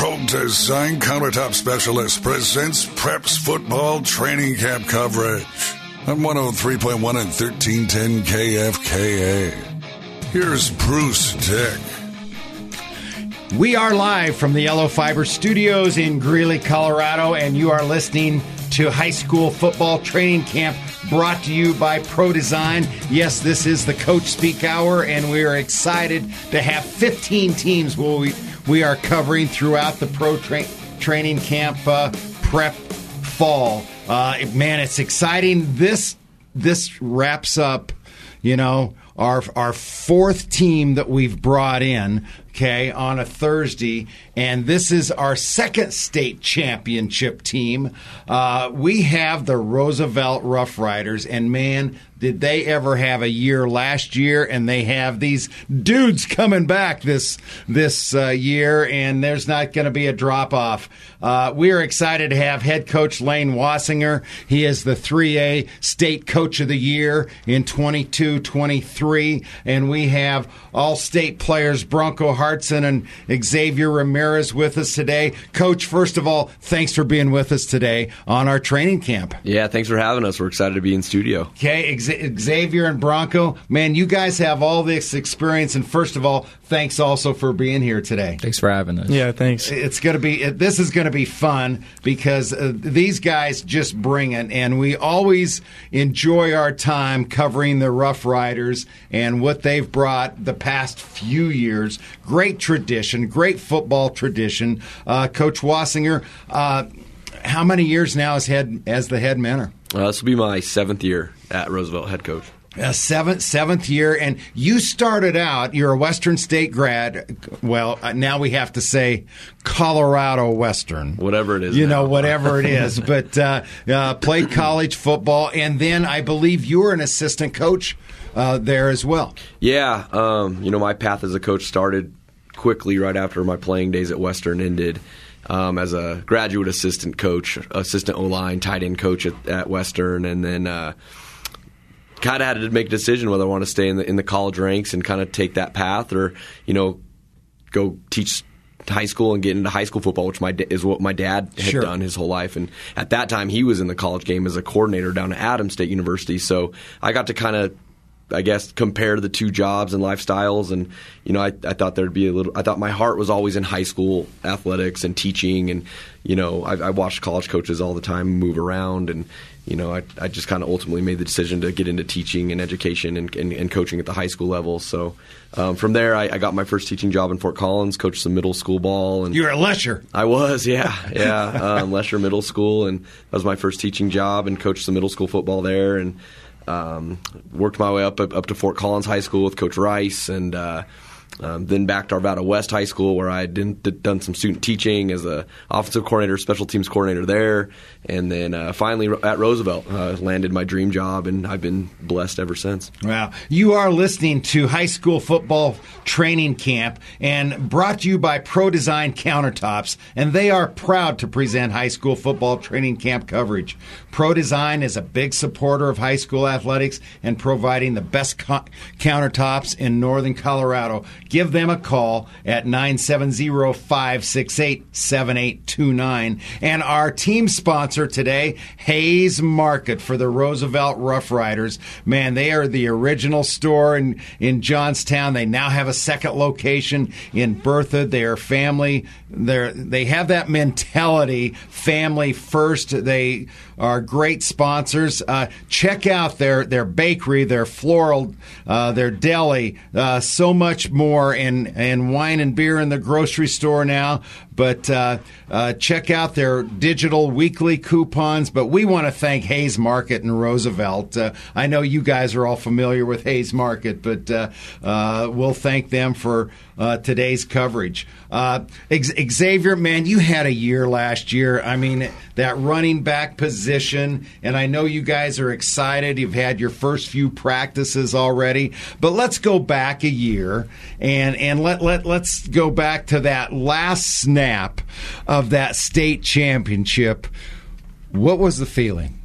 Pro Design Countertop Specialist presents Preps Football Training Camp coverage on 103.1 and 1310 KFKA. Here's Bruce Dick. We are live from the Yellow Fiber Studios in Greeley, Colorado, and you are listening to High School Football Training Camp brought to you by Pro Design. Yes, this is the Coach Speak Hour, and we are excited to have 15 teams we are covering throughout the Pro Training Camp prep fall. Man, it's exciting. This wraps up, our fourth team that we've brought in, on a Thursday, and this is our second state championship team. We have the Roosevelt Rough Riders, and man, did they ever have a year last year, and they have these dudes coming back this year, and there's not going to be a drop-off. We are excited to have head coach Lane Wassinger. He is the 3A State Coach of the Year in 22-23, and we have all-state players Bronco Hartson and Xavier Ramirez with us today. Coach, first of all, thanks for being with us today on our training camp. Yeah, thanks for having us. We're excited to be in studio. Okay, Xavier and Bronco, man, you guys have all this experience, and first of all, thanks also for being here today. Thanks for having us. Yeah, thanks. This is going to be fun because these guys just bring it, and we always enjoy our time covering the Rough Riders and what they've brought the past few years. Great tradition, great football tradition. Coach Wassinger, how many years now as the head mentor? This will be my 7th year at Roosevelt head coach. Seventh year, and you started out, you're a Western State grad. Well, now we have to say Colorado Western. Whatever it is. Whatever it is. But played college football, and then I believe you were an assistant coach there as well. Yeah. My path as a coach started quickly right after my playing days at Western ended. As a graduate assistant coach, assistant O-line, tight end coach at Western, and then kind of had to make a decision whether I want to stay in the college ranks and kind of take that path or, go teach high school and get into high school football, which is what my dad had done his whole life. And at that time, he was in the college game as a coordinator down at Adams State University. So I got to kind of, I guess, compare the two jobs and lifestyles, and I thought there'd be I thought my heart was always in high school athletics and teaching, and I watched college coaches all the time move around, and I just kind of ultimately made the decision to get into teaching and education and coaching at the high school level. So from there, I got my first teaching job in Fort Collins, coached some middle school ball. And you're at Lesher. I was, yeah, Lesher Middle School, and that was my first teaching job, and coached some middle school football there, and worked my way up to Fort Collins High School with Coach Rice, and then back to Arvada West High School, where I had done some student teaching as a offensive coordinator, special teams coordinator there, and then finally at Roosevelt landed my dream job, and I've been blessed ever since. Wow. You are listening to High School Football Training Camp, and brought to you by Pro Design Countertops, and they are proud to present High School Football Training Camp coverage. Pro Design is a big supporter of high school athletics and providing the best countertops in northern Colorado. Give them a call at 970-568-7829. And our team sponsor today, Hayes Market for the Roosevelt Rough Riders. Man, they are the original store in Johnstown. They now have a second location in Berthoud. They are family. They have that mentality, family first. They are great sponsors. Check out their bakery, their floral, their deli, so much more, and wine and beer in the grocery store now. But check out their digital weekly coupons. But we want to thank Hayes Market in Roosevelt. I know you guys are all familiar with Hayes Market, but we'll thank them for today's coverage. Xavier, man, you had a year last year. I mean, that running back position, and I know you guys are excited. You've had your first few practices already. But let's go back a year, and let's go back to that last snap of that state championship. What was the feeling?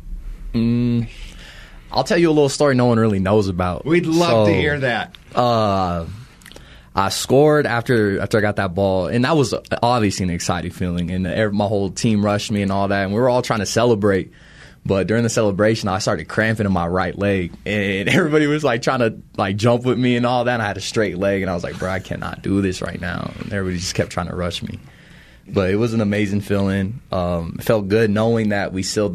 I'll tell you a little story no one really knows about. We'd love to hear that. I scored after I got that ball, and that was obviously an exciting feeling. And my whole team rushed me and all that, and we were all trying to celebrate. But during the celebration, I started cramping in my right leg, and everybody was like trying to like jump with me and all that. And I had a straight leg, and I was like, "Bro, I cannot do this right now." And everybody just kept trying to rush me. But it was an amazing feeling. It felt good knowing that we sealed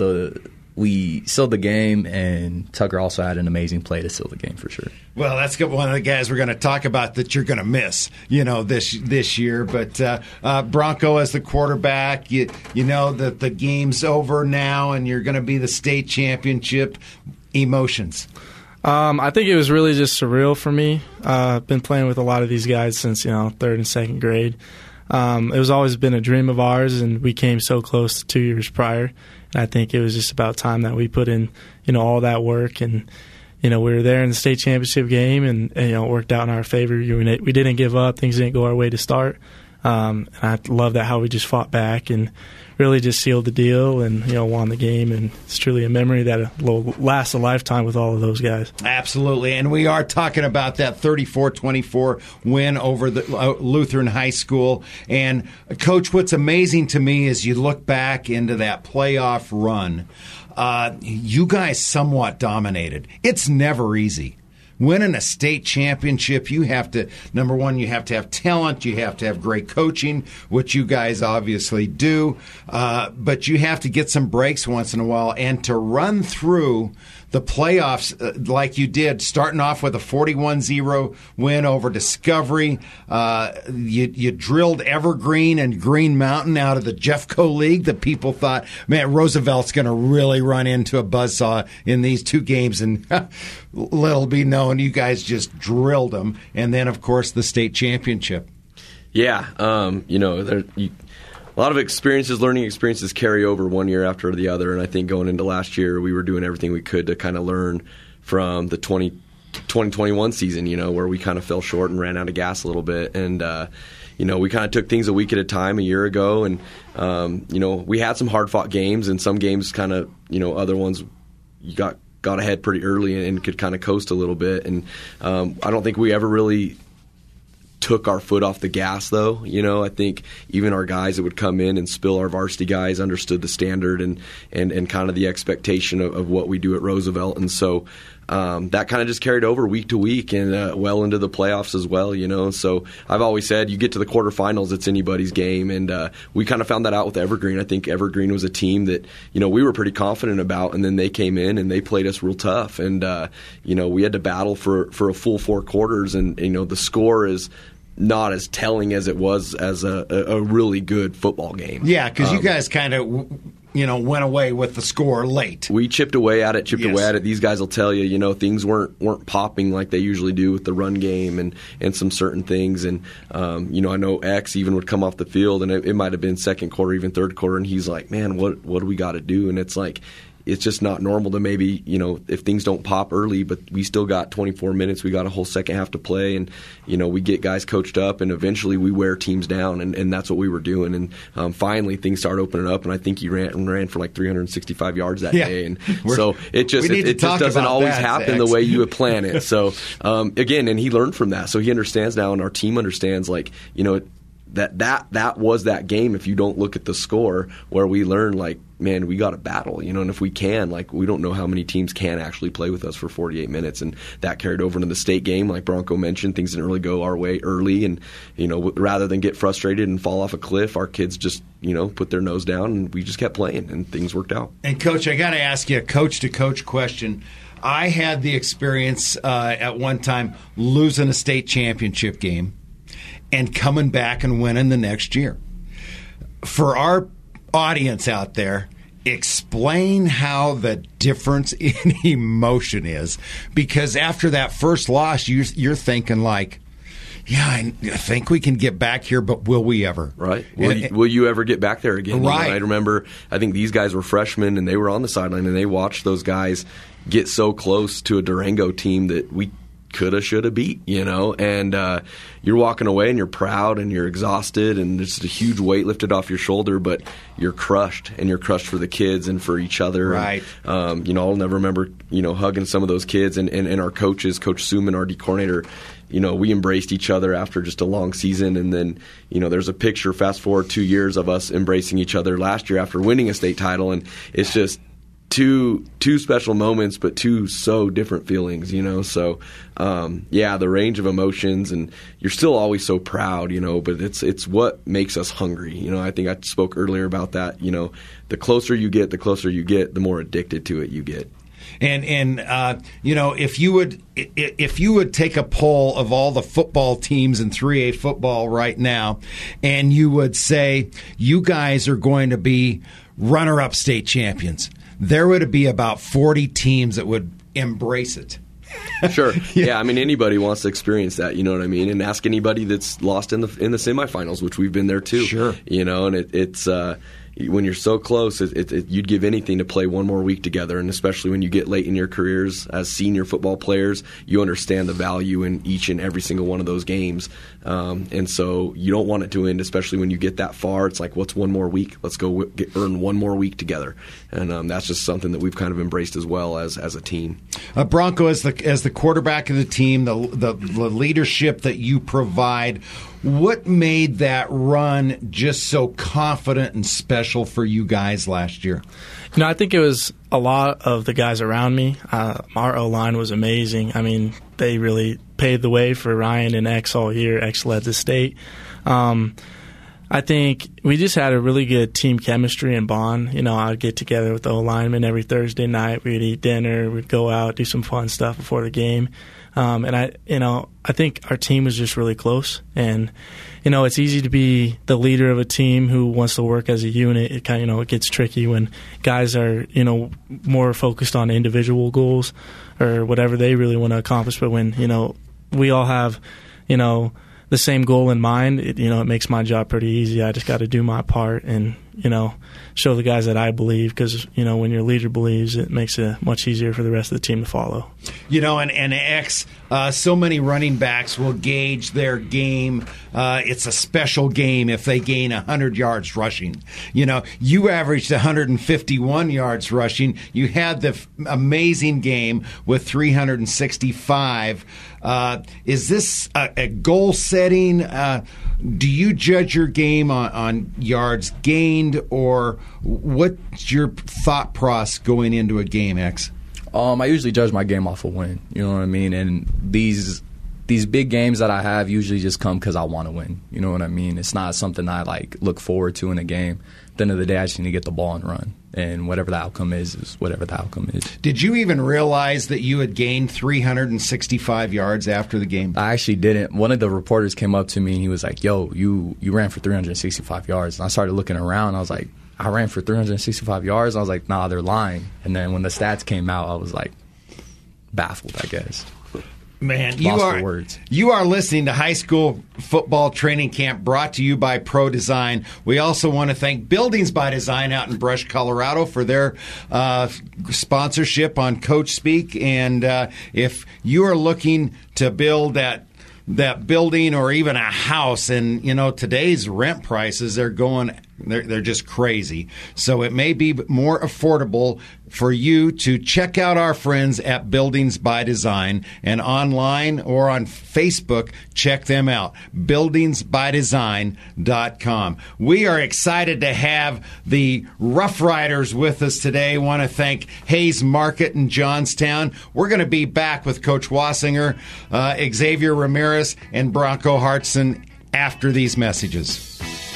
the game, and Tucker also had an amazing play to seal the game for sure. Well, that's one of the guys we're going to talk about that you're going to miss, this year. But Bronco as the quarterback, you know that the game's over now, and you're going to be the state championship. Emotions. I think it was really just surreal for me. I've been playing with a lot of these guys since third and second grade. It was always been a dream of ours, and we came so close 2 years prior. And I think it was just about time that we put in, all that work. And, we were there in the state championship game, and it worked out in our favor. We didn't give up. Things didn't go our way to start. And I love that how we just fought back and really just sealed the deal and, won the game. And it's truly a memory that will last a lifetime with all of those guys. Absolutely. And we are talking about that 34-24 win over the Lutheran High School. And, Coach, what's amazing to me is you look back into that playoff run. You guys somewhat dominated. It's never easy. Winning a state championship, you have to, number one, you have to have talent, you have to have great coaching, which you guys obviously do, but you have to get some breaks once in a while, and to run through the playoffs like you did, starting off with a 41-0 win over Discovery. You drilled Evergreen and Green Mountain out of the Jeffco League. The people thought, man, Roosevelt's going to really run into a buzzsaw in these two games, and little be known, you guys just drilled them. And then, of course, the state championship. Yeah, a lot of learning experiences carry over one year after the other, and I think going into last year, we were doing everything we could to kind of learn from the 2021 season, where we kind of fell short and ran out of gas a little bit. And, we kind of took things a week at a time a year ago, and, we had some hard-fought games, and some games kind of, other ones you got ahead pretty early and could kind of coast a little bit. And I don't think we ever really took our foot off the gas, though. I think even our guys that would come in and spill, our varsity guys, understood the standard and kind of the expectation of what we do at Roosevelt. And so that kind of just carried over week to week and well into the playoffs as well, So I've always said you get to the quarterfinals, it's anybody's game. And we kind of found that out with Evergreen. I think Evergreen was a team that, we were pretty confident about, and then they came in and they played us real tough. And, we had to battle for a full 4 quarters, and, the score is not as telling as it was as a really good football game. Yeah, because you guys kind of, went away with the score late. We chipped away at it. These guys will tell you, things weren't popping like they usually do with the run game and some certain things. And, I know X even would come off the field, and it might have been second quarter, even third quarter, and he's like, man, what do we got to do? And it's like, it's just not normal to maybe, if things don't pop early, but we still got 24 minutes. We got a whole second half to play, and, we get guys coached up, and eventually we wear teams down, and that's what we were doing. And finally things started opening up, and I think he ran for like 365 yards that day. And so it just doesn't always happen the way you would plan it. So, again, and he learned from that. So he understands now, and our team understands, like, that was that game. If you don't look at the score, where we learn, like, man, we got to battle, and if we can, like, we don't know how many teams can actually play with us for 48 minutes, and that carried over into the state game. Like Bronco mentioned, things didn't really go our way early, and, rather than get frustrated and fall off a cliff, our kids just, put their nose down, and we just kept playing, and things worked out. And, Coach, I got to ask you a coach-to-coach question. I had the experience at one time losing a state championship game and coming back and winning the next year. For our audience out there, explain how the difference in emotion is, because after that first loss, you're thinking like, yeah, I think we can get back here, but will we ever? Right. Will you ever get back there again? Right. I remember, I think these guys were freshmen, and they were on the sideline, and they watched those guys get so close to a Durango team that we coulda, shoulda beat, and you're walking away and you're proud and you're exhausted and there's a huge weight lifted off your shoulder, but you're crushed, and you're crushed for the kids and for each other. Right. And, I'll never remember, hugging some of those kids and our coaches, Coach Suman, our D coordinator, we embraced each other after just a long season. And then, there's a picture, fast forward 2 years, of us embracing each other last year after winning a state title. And it's just two special moments, but two so different feelings, So, the range of emotions, and you're still always so proud, but it's what makes us hungry. I think I spoke earlier about that. The closer you get, the more addicted to it you get. And if you would take a poll of all the football teams in 3A football right now, and you would say you guys are going to be runner-up state champions, there would be about 40 teams that would embrace it. Sure. Yeah, anybody wants to experience that, you know what I mean? And ask anybody that's lost in the semifinals, which we've been there too. Sure. And it's when you're so close, you'd give anything to play one more week together. And especially when you get late in your careers as senior football players, you understand the value in each and every single one of those games. And so you don't want it to end, especially when you get that far. It's like, what's one more week? Let's go earn one more week together. And that's just something that we've kind of embraced as well as a team. Bronco, as the quarterback of the team, the leadership that you provide, what made that run just so confident and special for you guys last year? I think it was a lot of the guys around me. Our O-line was amazing. They really paved the way for Ryan and X all year. X led the state. I think we just had a really good team chemistry and bond. I'd get together with the O-linemen every Thursday night. We'd eat dinner. We'd go out, do some fun stuff before the game. And I think our team was just really close. And, it's easy to be the leader of a team who wants to work as a unit. It kind of, it gets tricky when guys are, more focused on individual goals or whatever they really want to accomplish. But when, we all have, the same goal in mind, it makes my job pretty easy. I just got to do my part and, show the guys that I believe, because, when your leader believes, it makes it much easier for the rest of the team to follow. And X, so many running backs will gauge their game. It's a special game if they gain 100 yards rushing. You averaged 151 yards rushing. You had the amazing game with 365. Is this a goal setting? Do you judge your game on yards gained, or what's your thought process going into a game, X? I usually judge my game off a win. You know what I mean? And these big games that I have usually just come because I want to win. You know what I mean? It's not something I look forward to in a game. At the end of the day, I just need to get the ball and run. And whatever the outcome is whatever the outcome is. Did you even realize that you had gained 365 yards after the game? I actually didn't. One of the reporters came up to me and he was like, yo, you ran for 365 yards. And I started looking around. I was like, I ran for 365 yards? I was like, nah, they're lying. And then when the stats came out, I was like, baffled, I guess. Man, you are listening to High School Football Training Camp, brought to you by Pro Design. We also want to thank Buildings by Design out in Brush, Colorado, for their sponsorship on Coach Speak. And if you are looking to build that building or even a house, and today's rent prices, they're just crazy. So it may be more affordable for you to check out our friends at Buildings by Design, and online or on Facebook, check them out, buildingsbydesign.com. We are excited to have the Rough Riders with us today. Want to thank Hayes Market in Johnstown. We're going to be back with Coach Wassinger, Xavier Ramirez, and Bronco Hartson after these messages.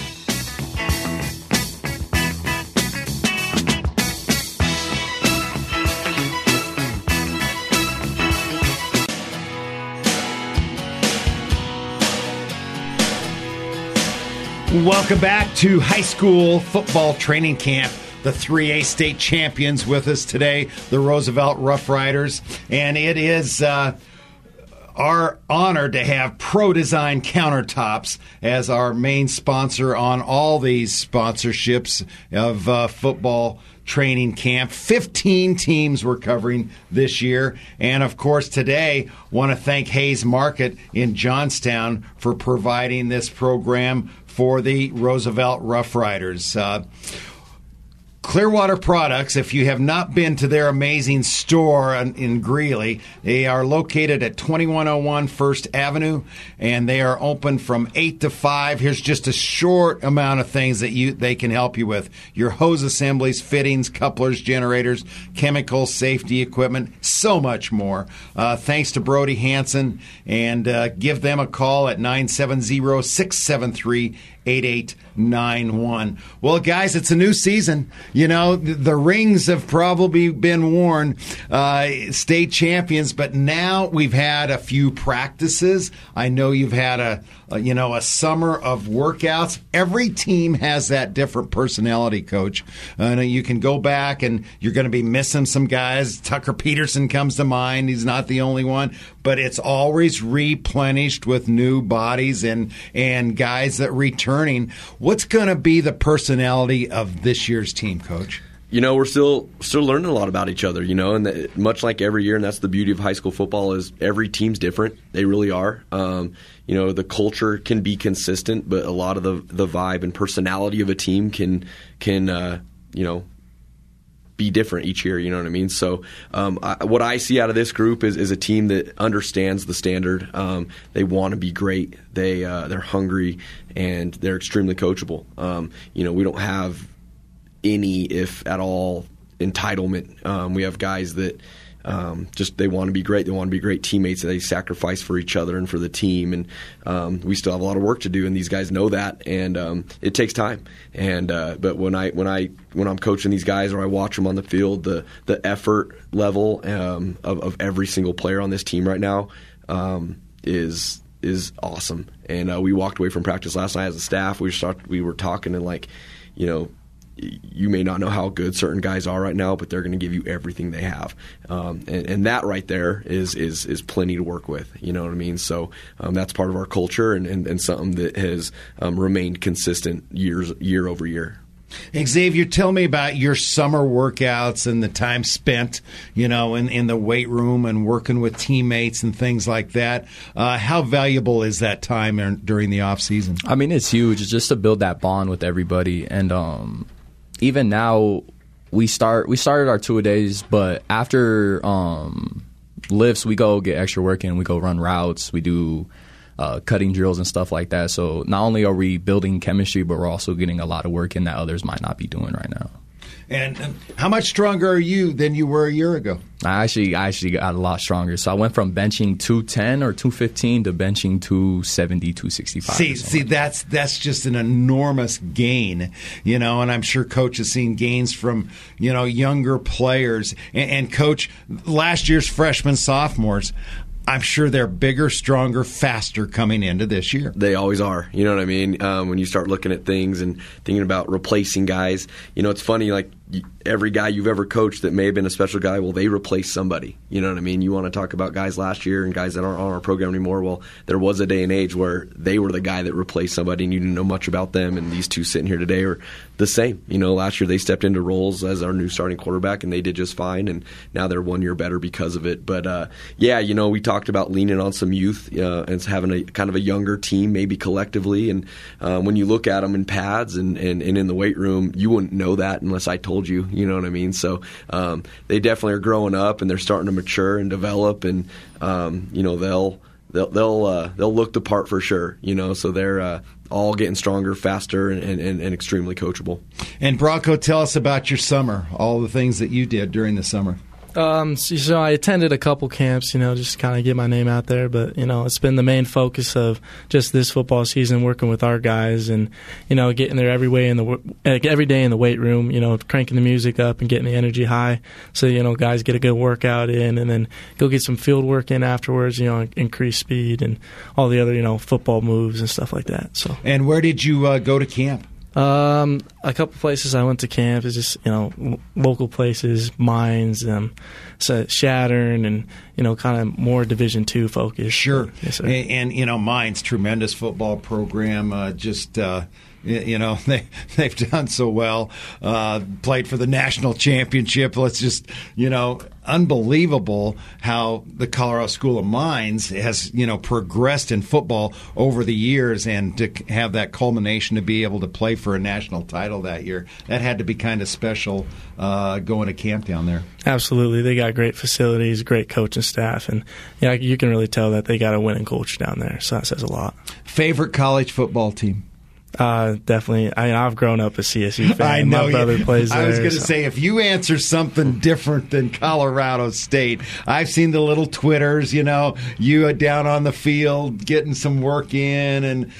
Welcome back to High School Football Training Camp. The 3A state champions with us today, the Roosevelt Rough Riders. And it is our honor to have Pro Design Countertops as our main sponsor on all these sponsorships of football training camp. 15 teams we're covering this year. And, of course, today want to thank Hayes Market in Johnstown for providing this program for the Roosevelt Rough Riders. Clearwater Products, if you have not been to their amazing store in Greeley, they are located at 2101 First Avenue, and they are open from 8 to 5. Here's just a short amount of things that they can help you with. Your hose assemblies, fittings, couplers, generators, chemicals, safety equipment, so much more. Thanks to Brody Hansen, and give them a call at 970-673-8891. Well, guys, it's a new season. You know, the rings have probably been worn, state champions, but now we've had a few practices. I know you've had a summer of workouts. Every team has that different personality, Coach. You can go back and you're going to be missing some guys. Tucker Peterson comes to mind. He's not the only one, but it's always replenished with new bodies and guys that returning. What's going to be the personality of this year's team, Coach? You know, we're still learning a lot about each other, you know, and much like every year, and that's the beauty of high school football, is every team's different. They really are. You know, the culture can be consistent, but a lot of the vibe and personality of a team can be different each year, you know what I mean? So what I see out of this group is a team that understands the standard. They want to be great. They're hungry, and they're extremely coachable. You know, we don't have any, if at all, entitlement. We have guys that they want to be great. They want to be great teammates. They sacrifice for each other and for the team. And we still have a lot of work to do, and these guys know that. And it takes time. And but when I'm coaching these guys or I watch them on the field, the effort level of every single player on this team right now is awesome. And we walked away from practice last night as a staff. We were talking and you know, you may not know how good certain guys are right now, but they're going to give you everything they have, and that right there is plenty to work with. You know what I mean? So that's part of our culture and something that has remained consistent year over year. Xavier, tell me about your summer workouts and the time spent, you know, in the weight room and working with teammates and things like that. How valuable is that time during the off season? I mean, it's huge. It's just to build that bond with everybody. And even now, we started our 2-a-days, but after lifts, we go get extra work in. We go run routes. We do cutting drills and stuff like that. So not only are we building chemistry, but we're also getting a lot of work in that others might not be doing right now. And how much stronger are you than you were a year ago? I actually got a lot stronger. So I went from benching 210 or 215 to benching 270, 265. See, that's just an enormous gain, you know. And I'm sure Coach has seen gains from, you know, younger players. And Coach, last year's freshmen, sophomores, I'm sure they're bigger, stronger, faster coming into this year. They always are. You know what I mean? When you start looking at things and thinking about replacing guys, you know, it's funny, like every guy you've ever coached that may have been a special guy, well, they replaced somebody. You know what I mean? You want to talk about guys last year and guys that aren't on our program anymore. Well, there was a day and age where they were the guy that replaced somebody and you didn't know much about them, and these two sitting here today are the same. You know, last year they stepped into roles as our new starting quarterback and they did just fine, and now they're 1 year better because of it. But, yeah, you know, we talked about leaning on some youth and having a kind of a younger team maybe collectively, and when you look at them in pads and in the weight room, you wouldn't know that unless I told you. You know what I mean? So they definitely are growing up and they're starting to mature and develop, and you know, they'll look the part for sure. You know, so they're all getting stronger, faster, and extremely coachable. And Bronco, tell us about your summer, all the things that you did during the summer. So I attended a couple camps, you know, just to kind of get my name out there. But, you know, it's been the main focus of just this football season, working with our guys and, you know, getting there every day in the weight room, you know, cranking the music up and getting the energy high. So, you know, guys get a good workout in and then go get some field work in afterwards, you know, increase speed and all the other, you know, football moves and stuff like that. So. And where did you go to camp? A couple places I went to camp is just, you know, local places, Mines, so Shattern, and, you know, kind of more Division II focused. Sure. Yes, sir. And you know, Mines, tremendous football program, just they've done so well, played for the national championship. Let's just, unbelievable how the Colorado School of Mines has, progressed in football over the years, and to have that culmination to be able to play for a national title that year, that had to be kind of special going to camp down there. Absolutely. They got great facilities, great coaching staff, and you can really tell that they got a winning culture down there, so that says a lot. Favorite college football team? Definitely. I've grown up a CSU fan. I know. My brother plays there. I was going to say, if you answer something different than Colorado State, I've seen the little Twitters, you down on the field getting some work in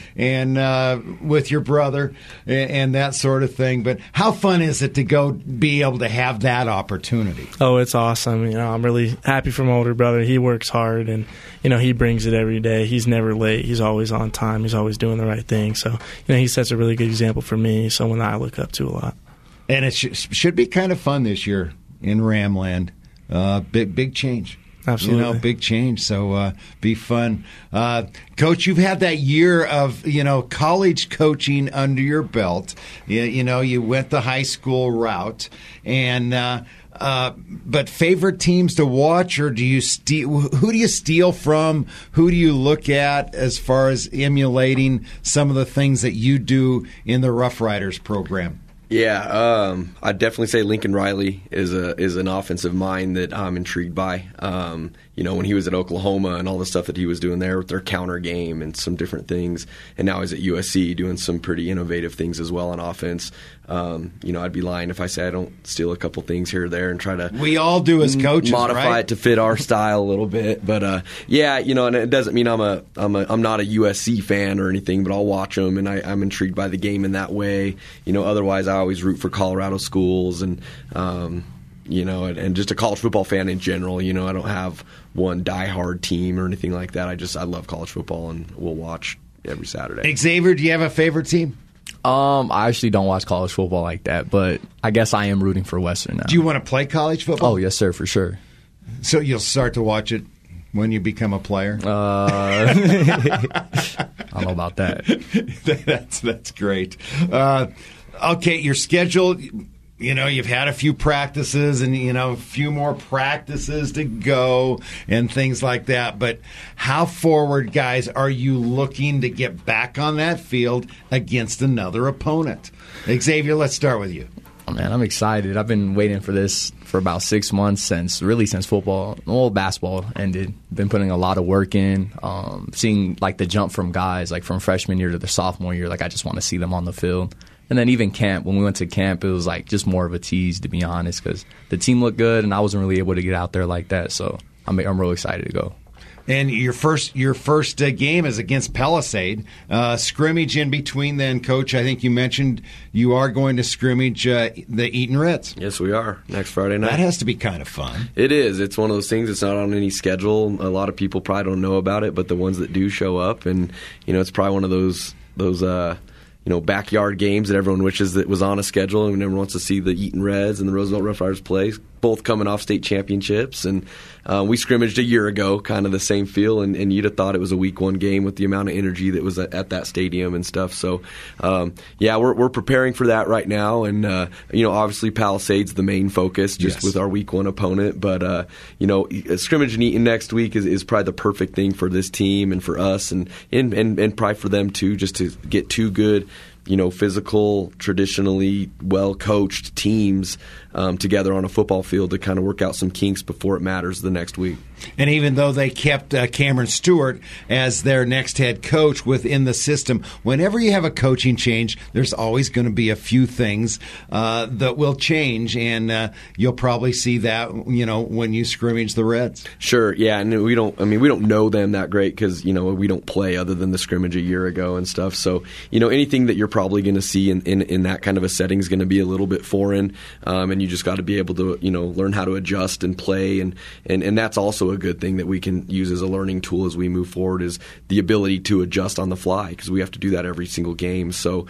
and with your brother and that sort of thing. But how fun is it to go be able to have that opportunity? Oh, it's awesome. I'm really happy for my older brother. He works hard, and he brings it every day. He's never late. He's always on time. He's always doing the right thing. So, he sets a really good example for me, someone that I look up to a lot. And it should be kind of fun this year in Ramland. Big change. Absolutely. Big change. So be fun. Coach, you've had that year of, college coaching under your belt. You went the high school route. And but favorite teams to watch, or do you who do you steal from? Who do you look at as far as emulating some of the things that you do in the Rough Riders program? Yeah, I'd definitely say Lincoln Riley is an offensive mind that I'm intrigued by. When he was at Oklahoma and all the stuff that he was doing there with their counter game and some different things, and now he's at USC doing some pretty innovative things as well on offense. I'd be lying if I say I don't steal a couple things here or there and try to. We all do as coaches, modify right? it to fit our style a little bit. But and it doesn't mean I'm not a USC fan or anything, but I'll watch them and I'm intrigued by the game in that way. Otherwise I always root for Colorado schools and just a college football fan in general. I don't have one diehard team or anything like that. I love college football and we'll watch every Saturday. Xavier, do you have a favorite team? I actually don't watch college football like that, but I guess I am rooting for Western now. Do you want to play college football? Oh, yes, sir, for sure. So you'll start to watch it when you become a player? I don't know about that. That's great. Okay, your schedule. You've had a few practices and, a few more practices to go and things like that. But how forward, guys, are you looking to get back on that field against another opponent? Xavier, let's start with you. Oh, man, I'm excited. I've been waiting for this for about 6 months since basketball ended. Been putting a lot of work in, seeing the jump from guys from freshman year to the sophomore year. I just want to see them on the field. And then even camp, when we went to camp, it was just more of a tease, to be honest, because the team looked good and I wasn't really able to get out there like that. So I'm real excited to go. And your first game is against Palisade. Scrimmage in between then, Coach. I think you mentioned you are going to scrimmage the Eaton Reds. Yes, we are, next Friday night. That has to be kind of fun. It is. It's one of those things. It's not on any schedule. A lot of people probably don't know about it, but the ones that do show up, and it's probably one of those backyard games that everyone wishes that was on a schedule, and everyone wants to see the Eaton Reds and the Roosevelt Rough Riders play, both coming off state championships. And we scrimmaged a year ago, kind of the same feel, and you'd have thought it was a week one game with the amount of energy that was at that stadium and stuff. So, we're preparing for that right now, and obviously Palisade's the main focus, just with our week one opponent. But scrimmage and Eaton next week is probably the perfect thing for this team and for us, and probably for them too, just to get two good, physical, traditionally well-coached teams together on a football field to kind of work out some kinks before it matters the next week. And even though they kept Cameron Stewart as their next head coach within the system, whenever you have a coaching change, there's always going to be a few things that will change, and you'll probably see that when you scrimmage the Reds. Sure, yeah, and we don't know them that great because we don't play other than the scrimmage a year ago and stuff. So anything that you're probably going to see in that kind of a setting is going to be a little bit foreign, and you just got to be able to learn how to adjust and play, and that's also a good thing that we can use as a learning tool as we move forward, is the ability to adjust on the fly, because we have to do that every single game. So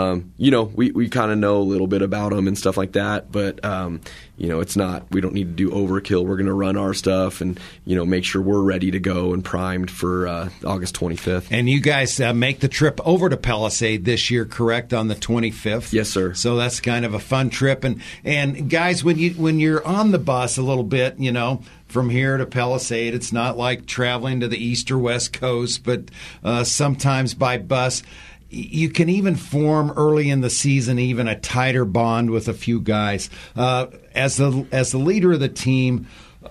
we kind of know a little bit about them and stuff like that, but it's not, we don't need to do overkill. We're going to run our stuff and make sure we're ready to go and primed for August 25th. And you guys make the trip over to Palisade this year, correct, on the 25th. Yes, sir. So that's kind of a fun trip. And guys, when you're on the bus a little bit, from here to Palisade, it's not like traveling to the east or west coast, but sometimes by bus, you can even form early in the season even a tighter bond with a few guys. As the leader of the team,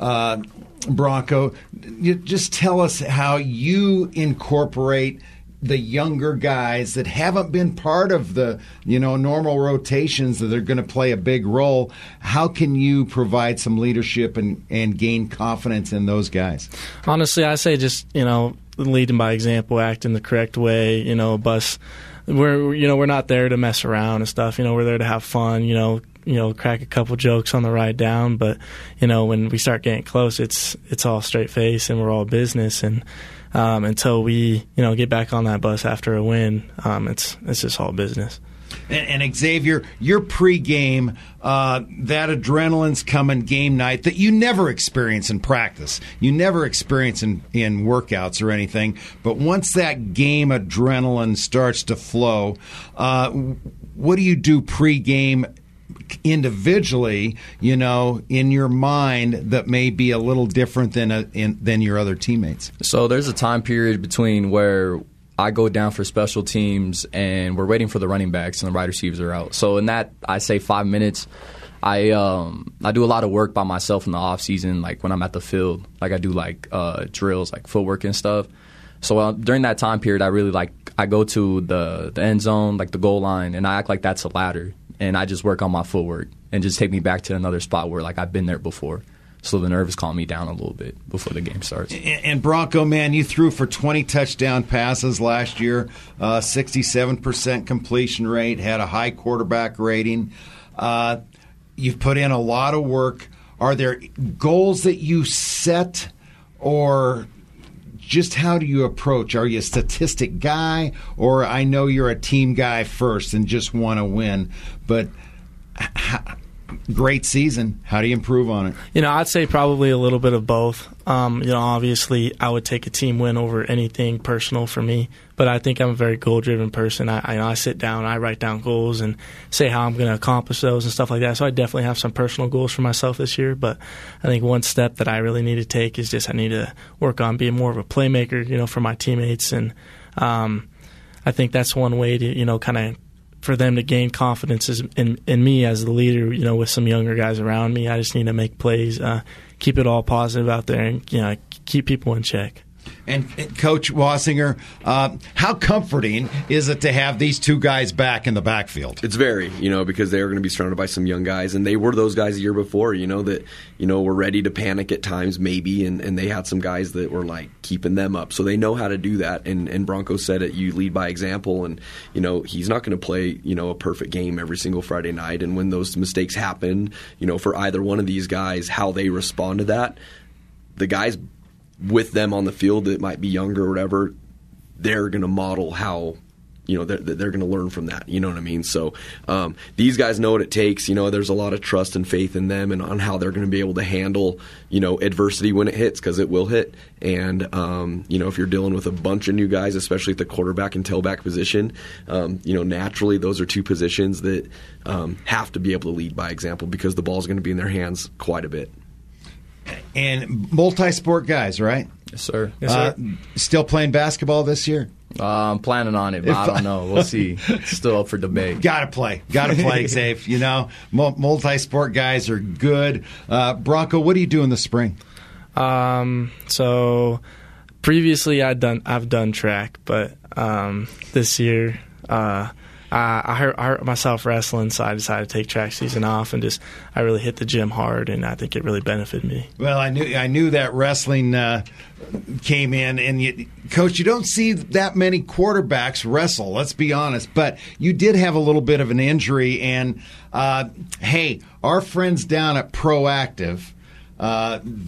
Bronco, you just tell us how you incorporate the younger guys that haven't been part of the normal rotations that are going to play a big role. How can you provide some leadership and gain confidence in those guys? Honestly, I say just leading by example, acting the correct way. Bus. We're not there to mess around and stuff. We're there to have fun. Crack a couple jokes on the ride down, but when we start getting close, it's all straight face and we're all business. And until we get back on that bus after a win, it's just all business. And Xavier, your pregame, that adrenaline's coming game night that you never experience in practice. You never experience in workouts or anything. But once that game adrenaline starts to flow, what do you do pregame individually, in your mind that may be a little different than your other teammates? So there's a time period between where I go down for special teams and we're waiting for the running backs and the wide receivers are out. So in that, I say 5 minutes. I do a lot of work by myself in the off season, like when I'm at the field. Like I do drills, like footwork and stuff. So during that time period, I go to the end zone, like the goal line, and I act like that's a ladder. And I just work on my footwork and just take me back to another spot where I've been there before. So the nerves calm me down a little bit before the game starts. And Bronco, man, you threw for 20 touchdown passes last year, 67% completion rate, had a high quarterback rating. You've put in a lot of work. Are there goals that you set, or just how do you approach? Are you a statistic guy, or I know you're a team guy first and just want to win, but great season. How do you improve on it? I'd say probably a little bit of both. Obviously, I would take a team win over anything personal for me, but I think I'm a very goal-driven person. I sit down, I write down goals and say how I'm going to accomplish those and stuff like that. So I definitely have some personal goals for myself this year, but I think one step that I really need to take is just I need to work on being more of a playmaker, for my teammates. And I think that's one way to, kind of for them to gain confidence in me as the leader, with some younger guys around me. I just need to make plays, keep it all positive out there, and keep people in check. And Coach Wassinger, how comforting is it to have these two guys back in the backfield? It's very, because they're going to be surrounded by some young guys, and they were those guys the year before, that, were ready to panic at times maybe, and they had some guys that were keeping them up. So they know how to do that, and Bronco said it, you lead by example, and, he's not going to play, a perfect game every single Friday night, and when those mistakes happen, for either one of these guys, how they respond to that, the guys with them on the field that might be younger or whatever, they're going to model how, they're going to learn from that. You know what I mean? So these guys know what it takes. There's a lot of trust and faith in them and on how they're going to be able to handle, adversity when it hits, because it will hit. And, if you're dealing with a bunch of new guys, especially at the quarterback and tailback position, naturally those are two positions that have to be able to lead by example, because the ball's going to be in their hands quite a bit. And multi-sport guys, right? Yes, sir. Still playing basketball this year? I'm planning on it, but I don't know. We'll see. It's still up for debate. Gotta play, Xav. Multi-sport guys are good. Bronco, what do you do in the spring? So previously I've done track, but this year I hurt myself wrestling, so I decided to take track season off and I really hit the gym hard, and I think it really benefited me. Well, I knew that wrestling came in, and Coach, you don't see that many quarterbacks wrestle. Let's be honest, but you did have a little bit of an injury, and hey, our friends down at Proactive,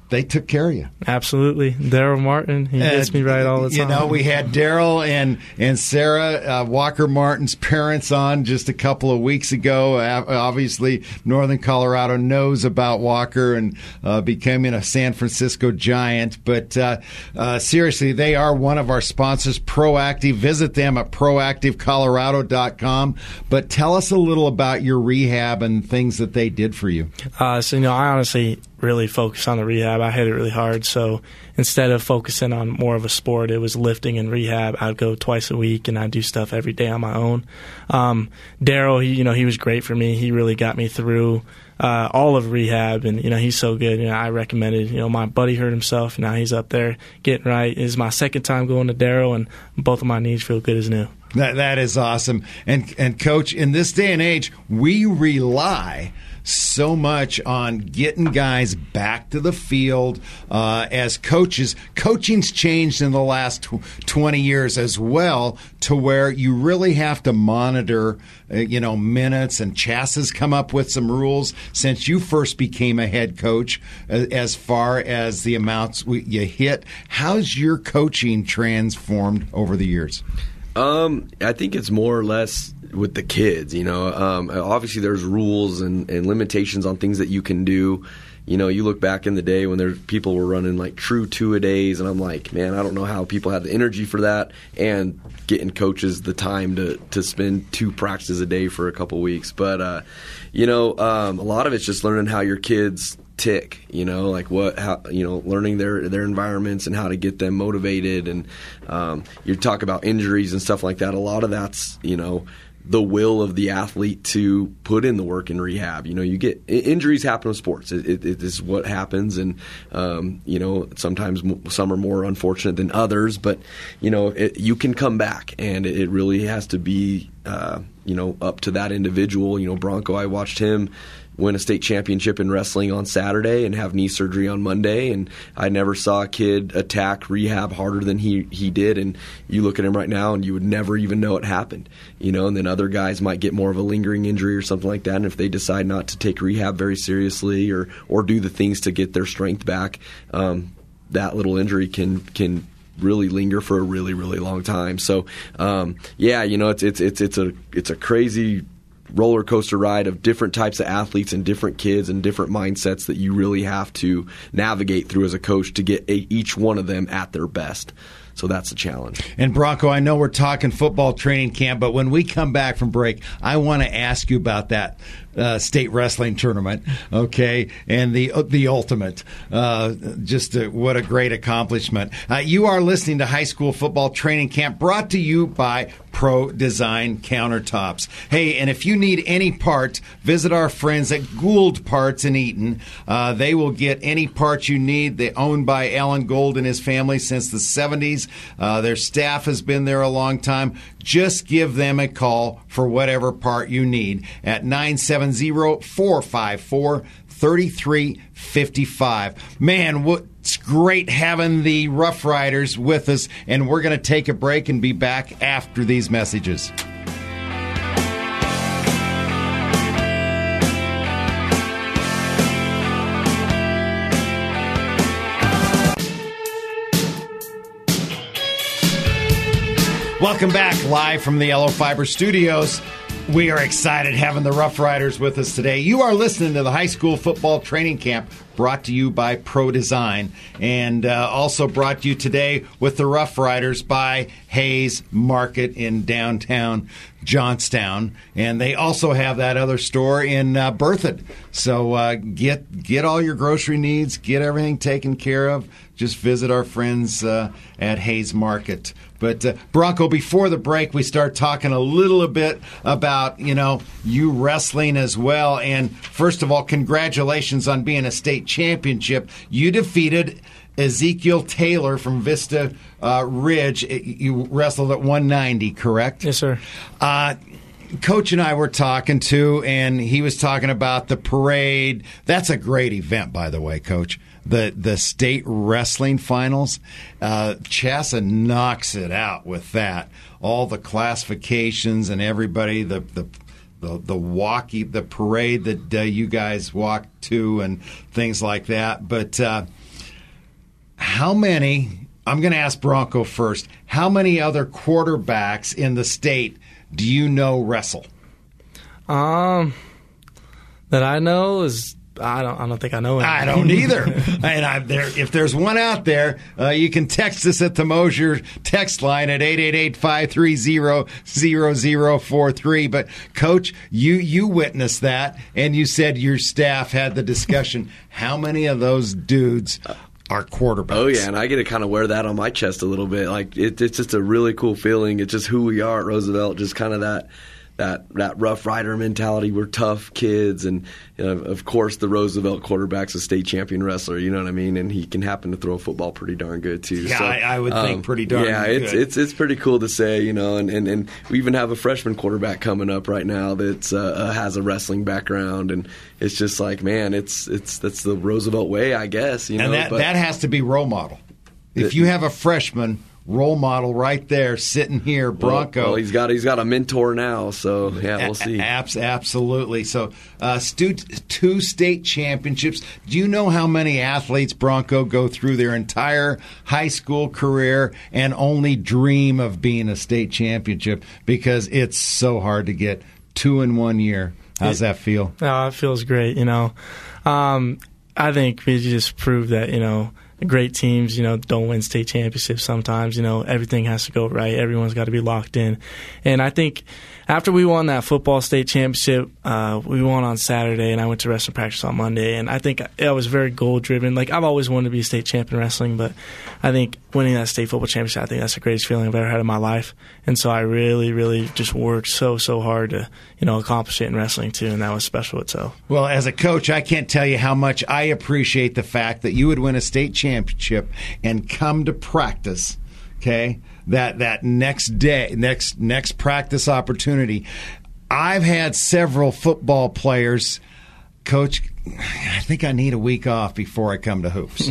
they took care of you. Absolutely. Daryl Martin, he gets me right all the time. You know, we had Daryl and Sarah Walker Martin's parents on just a couple of weeks ago. Obviously, Northern Colorado knows about Walker and becoming a San Francisco Giant. But seriously, they are one of our sponsors, Proactive. Visit them at proactivecolorado.com. But tell us a little about your rehab and things that they did for you. So, I honestly really focused on the rehab. I hit it really hard. So instead of focusing on more of a sport, it was lifting and rehab. I'd go twice a week and I'd do stuff every day on my own. Daryl, he was great for me. He really got me through all of rehab, and he's so good. I recommended. My buddy hurt himself. Now he's up there getting right. This is my second time going to Daryl, and both of my knees feel good as new. That is awesome. And Coach, in this day and age, we rely so much on getting guys back to the field as coaches. Coaching's changed in the last 20 years as well, to where you really have to monitor minutes, and Chas has come up with some rules since you first became a head coach as far as the amounts you hit. How's your coaching transformed over the years? I think it's more or less with the kids, obviously there's rules and limitations on things that you can do. You look back in the day when people were running like true two-a-days, and I'm like, man, I don't know how people had the energy for that and getting coaches the time to spend 2 practices a day for a couple weeks. But, a lot of it's just learning how your kids tick, learning their environments and how to get them motivated. And you talk about injuries and stuff like that. A lot of that's, the will of the athlete to put in the work in rehab. You get injuries happen with sports. It is what happens, and sometimes some are more unfortunate than others. But you can come back, and it really has to be up to that individual. Bronco, I watched him win a state championship in wrestling on Saturday and have knee surgery on Monday, and I never saw a kid attack rehab harder than he did. And you look at him right now and you would never even know it happened, and then other guys might get more of a lingering injury or something like that, and if they decide not to take rehab very seriously or do the things to get their strength back, that little injury can really linger for a really, really long time. So it's a crazy roller coaster ride of different types of athletes and different kids and different mindsets that you really have to navigate through as a coach to get each one of them at their best. So that's the challenge. And Bronco, I know we're talking football training camp, but when we come back from break, I want to ask you about that state wrestling tournament, okay, and the ultimate. What a great accomplishment. You are listening to High School Football Training Camp, brought to you by Pro Design Countertops. Hey, and if you need any parts, visit our friends at Gould Parts in Eaton. They will get any parts you need. They're owned by Alan Gould and his family since the 70s. Their staff has been there a long time. Just give them a call for whatever part you need at 970-454-3355. Man, it's great having the Rough Riders with us, and we're going to take a break and be back after these messages. Welcome back, live from the Yellow Fiber Studios. We are excited having the Rough Riders with us today. You are listening to the High School Football Training Camp, brought to you by Pro Design, and also brought to you today with the Rough Riders by Hayes Market in downtown Johnstown, and they also have that other store in Berthoud. So get all your grocery needs, get everything taken care of. Just visit our friends at Hayes Market. But Bronco, before the break, we start talking a little bit about you wrestling as well. And first of all, congratulations on being a state championship. You defeated Ezekiel Taylor from Vista Ridge. You wrestled at 190, correct? Yes, sir. Coach and I were talking too, and he was talking about the parade. That's a great event, by the way, Coach. The state wrestling finals. Chassa knocks it out with that. All the classifications and everybody, the parade that you guys walked to and things like that. But how many, I'm going to ask Bronco first, how many other quarterbacks in the state do you know wrestle? That I know is I don't think I know any. I don't either. And if there's one out there, you can text us at the Mosier text line at 888-530-0043. But, Coach, you witnessed that, and you said your staff had the discussion. How many of those dudes are quarterbacks? Oh, yeah, and I get to kind of wear that on my chest a little bit. Like, it's just a really cool feeling. It's just who we are at Roosevelt, just kind of that Rough Rider mentality. We're tough kids, and of course the Roosevelt quarterback's a state champion wrestler. You know what I mean? And he can happen to throw a football pretty darn good too. Yeah, so, I would think pretty darn good. Yeah, it's pretty cool to say, and we even have a freshman quarterback coming up right now that has a wrestling background, and it's just like, man, that's the Roosevelt way, I guess. And that has to be role model. If you have a freshman role model right there sitting here, Bronco. Well, he's got a mentor now, so yeah, we'll see. Absolutely. So, 2 state championships. Do you know how many athletes, Bronco, go through their entire high school career and only dream of being a state championship? Because it's so hard to get 2 in 1 year. How's that feel? Oh, it feels great. I think we just proved that great teams, don't win state championships sometimes. Everything has to go right. Everyone's got to be locked in. And I think after we won that football state championship, we won on Saturday, and I went to wrestling practice on Monday. And I think I was very goal-driven. Like, I've always wanted to be a state champion in wrestling, but I think winning that state football championship, I think that's the greatest feeling I've ever had in my life. And so I really, really just worked so hard to, accomplish it in wrestling, too, and that was special itself. Well, as a coach, I can't tell you how much I appreciate the fact that you would win a state championship and come to practice, okay, that next day, next practice opportunity. I've had several football players, Coach, I think I need a week off before I come to hoops.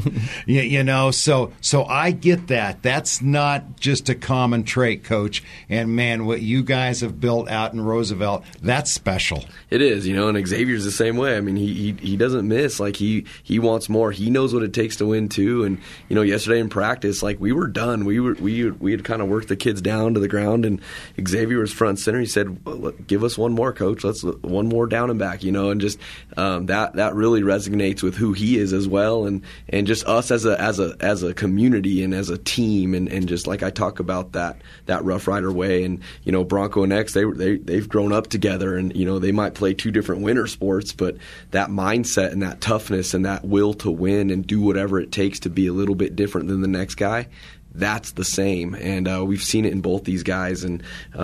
So I get that. That's not just a common trait, Coach. And, man, what you guys have built out in Roosevelt, that's special. It is, and Xavier's the same way. I mean, he doesn't miss. Like, he wants more. He knows what it takes to win, too. And, yesterday in practice, like, we were done. We had kind of worked the kids down to the ground, and Xavier was front and center. He said, well, give us one more, Coach. Let's one more down and back, and just that really resonates with who he is as well, and just us as a community and as a team, and just like I talk about that Rough Rider way, and Bronco and X, they've grown up together, and they might play 2 different winter sports, but that mindset and that toughness and that will to win and do whatever it takes to be a little bit different than the next guy, that's the same, and we've seen it in both these guys, and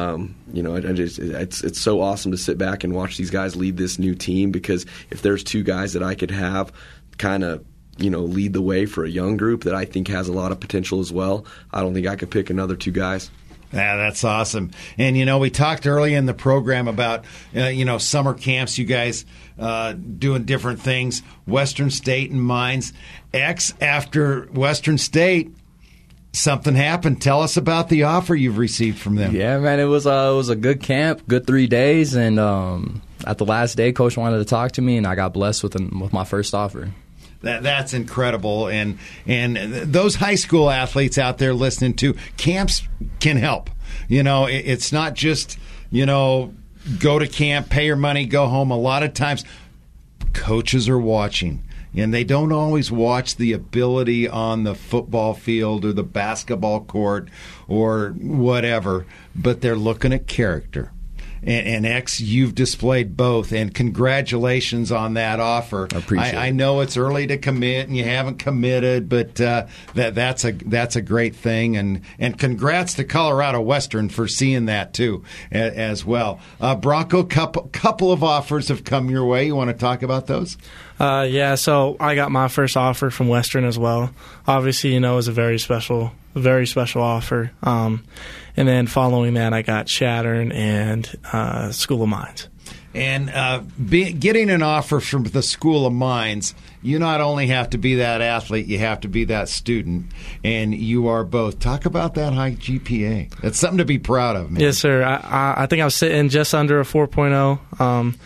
it's so awesome to sit back and watch these guys lead this new team, because if there's 2 guys that I could have kind of lead the way for a young group that I think has a lot of potential as well, I don't think I could pick another 2 guys. Yeah, that's awesome. And, we talked early in the program about, summer camps, you guys doing different things, Western State and Mines. X, after Western State, something happened. Tell us about the offer you've received from them. Yeah, man, it was a good camp, good 3 days, and at the last day, Coach wanted to talk to me, and I got blessed with my first offer. That's incredible, and those high school athletes out there listening to, camps can help. It's not just go to camp, pay your money, go home. A lot of times, coaches are watching. And they don't always watch the ability on the football field or the basketball court or whatever, but they're looking at character. And X, you've displayed both, and congratulations on that offer. I appreciate it. I know it's early to commit, and you haven't committed, but that's a great thing, and congrats to Colorado Western for seeing that too as well. Bronco, couple of offers have come your way. You want to talk about those? Yeah, so I got my first offer from Western as well. Obviously, it was a very special offer. And then following that, I got Shattern and School of Mines. And getting an offer from the School of Mines, you not only have to be that athlete, you have to be that student, and you are both. Talk about that high GPA. That's something to be proud of, man. Yes, sir. I think I was sitting just under a 4.0.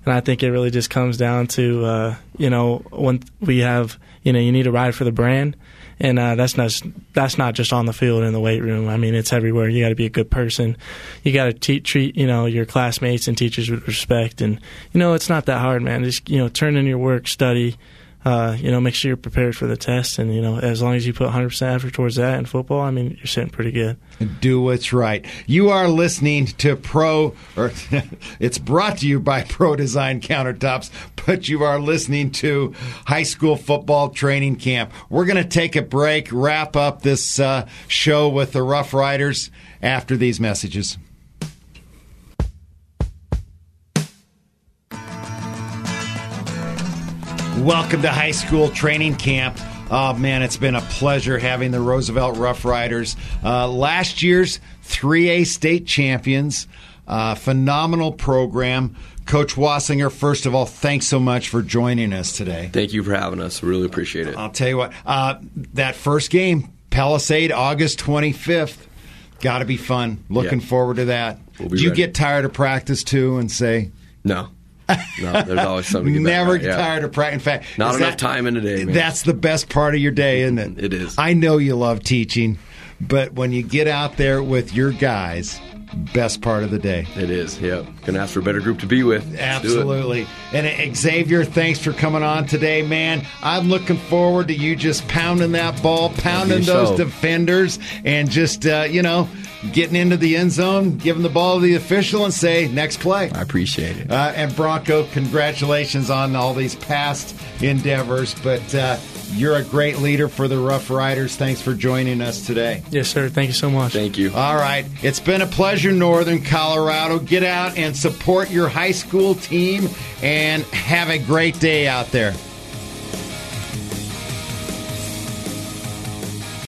And I think it really just comes down to, when we have, you need to ride for the brand. And that's not just on the field in the weight room. I mean, it's everywhere. You got to be a good person. You got to treat your classmates and teachers with respect. And it's not that hard, man. Just turn in your work, study. Make sure you're prepared for the test. And as long as you put 100% effort towards that in football, I mean, you're sitting pretty good. Do what's right. You are listening to it's brought to you by Pro Design Countertops, but you are listening to High School Football Training Camp. We're going to take a break, wrap up this show with the Rough Riders after these messages. Welcome to High School Training Camp. Oh, man, it's been a pleasure having the Roosevelt Rough Riders. Last year's 3A state champions. Phenomenal program. Coach Wassinger, first of all, thanks so much for joining us today. Thank you for having us. Really appreciate it. I'll tell you what, that first game, Palisade, August 25th, got to be fun. Looking forward to that. We'll you ready. Get tired of practice, too, and say... No, there's always something to get Never better at. tired of practice. In fact, not enough time in the day, man. That's the best part of your day, isn't it? It is. I know you love teaching, but when you get out there with your guys, best part of the day. It is, yep. Couldn't ask for a better group to be with. Absolutely. And Xavier, thanks for coming on today, man. I'm looking forward to you just pounding that ball, pounding those defenders, and just, getting into the end zone, giving the ball to the official, and say, next play. I appreciate it. And Bronco, congratulations on all these past endeavors, but you're a great leader for the Rough Riders. Thanks for joining us today. Yes, sir. Thank you so much. Thank you. All right. It's been a pleasure, Northern Colorado. Get out and support your high school team and have a great day out there.